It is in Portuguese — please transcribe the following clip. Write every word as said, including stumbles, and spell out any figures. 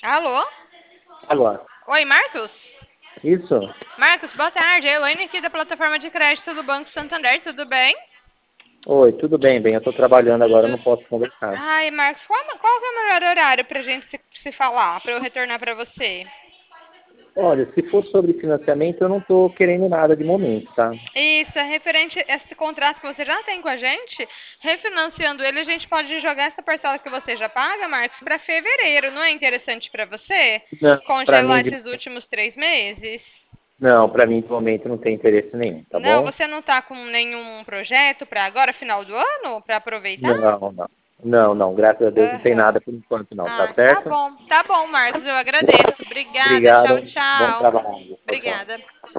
Alô? Agora, Oi, Marcos? isso? Marcos, boa tarde. É a Elaine aqui da plataforma de crédito do Banco Santander, tudo bem? Oi, tudo bem, bem. Eu estou trabalhando agora, eu não posso conversar. Ai, Marcos, qual, qual que é o melhor horário pra gente se, se falar, pra eu retornar pra você? Olha, se for sobre financiamento, eu não estou querendo nada de momento, tá? Isso, é referente a esse contrato que você já tem com a gente, refinanciando ele, a gente pode jogar essa parcela que você já paga, Marcos, pra fevereiro. Não é interessante pra você Não, para mim, congelar de... esses últimos três meses? não, para mim de momento não tem interesse nenhum, tá Não, bom? você não tá com nenhum projeto pra agora, final do ano, pra aproveitar? Não, não. Não, não, graças a Deus não tem Aham. nada por enquanto não, tá Ah, tá certo? bom. Tá bom, Marcos, eu agradeço. Obrigada. Tchau, Obrigado, bom tchau. trabalho. Tchau, tchau. Obrigada.